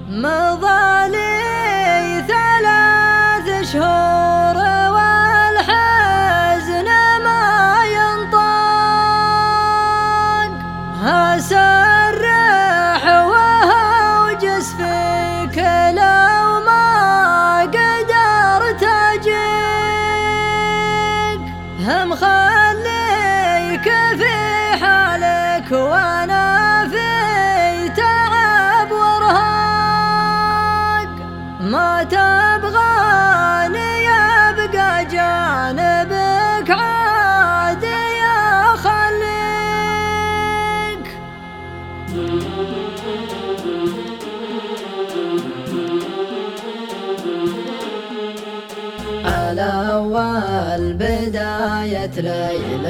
مضى لي 3 شهور والحزن ما ينطق، أسرح وأوجس فيك لو ما قدرت أجيك، هم خليك في حالك وأنا في تعب وارهاق، ما تبغاني أبقى جانبك عادي أخليك. الأول بداية ليل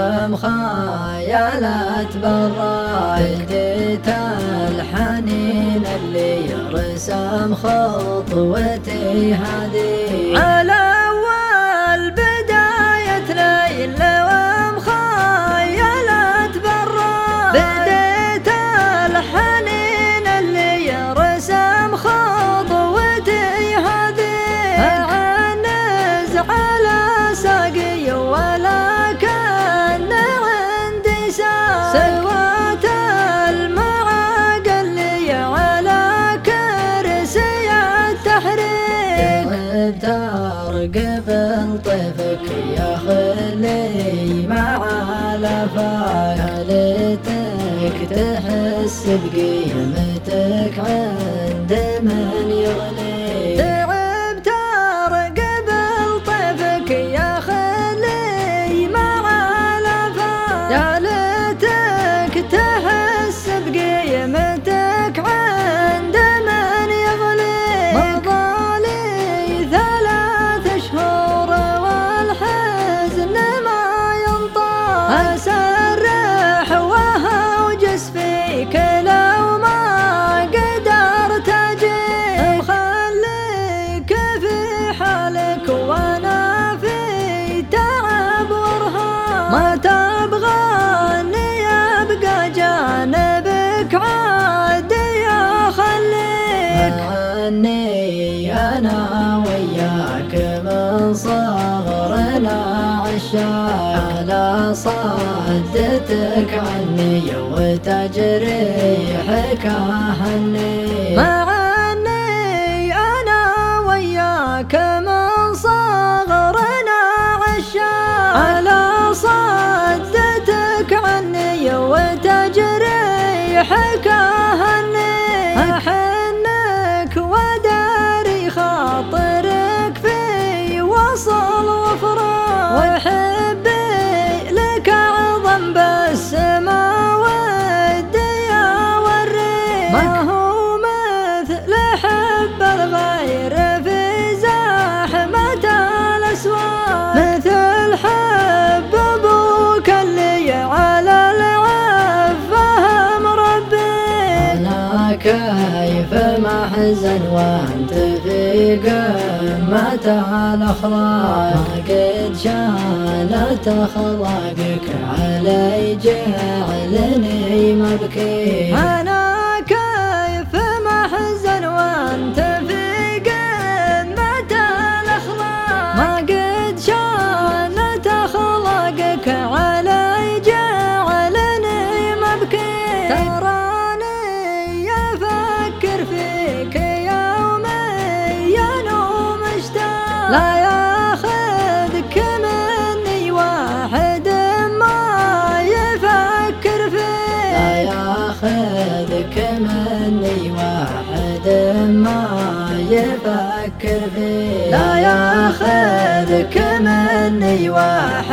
ومخايلات براك، جيت الحنين اللي يرسم خطوتي هذه. الأول بداية ليل ومخايلات براك، بديت الحنين اللي يرسم خطوتي هذه. على ساقي ولكن عندي سوات المعاق اللي على كرسي التحريك. غبت قبل طيفك يا خلي مع الافاق، يا ليتك تحس بقيمتك عند من يغنيك. يا ليتك تحس بقيمتك عند من يغليك. مضى لي 3 شهور والحزن ما ينطق، أسرح وأوجس فيك لو ما قدرت أجيك، مخليك في حالك وأنا في تعب وارهاق، ما تبغاني أبقى جانبك عادي أخليك. عني أنا وياك من صغرنا عشاق، على صدتك عني وتجريحك أهني. معني أنا وياك من صغرنا عشاق، على صدتك عني وتجريحك أهني. أحنك وداري خاطرك في وصل وفراق، وحبي لك أعظم بس ما ودي أوريك. ما هو مثل حب الغير في زحمة الأسواق، مثل حب أبوك اللي على العفة مربي. أنا كيف محزن وأنت في قمة الأخلاق، قد شانت أخلاقك علي جعلني مبكي. أنا كيف محزن وأنت في قمة الأخلاق، ما قد شانت أخلاقك علي جعلني مبكي. تراني أفكر فيك يوميا ومشتاق، لا ياخذك مني واحد ما يفكر فيك، لا ياخذك مني واحد ما يفكر فيك، لا ياخذك مني واحد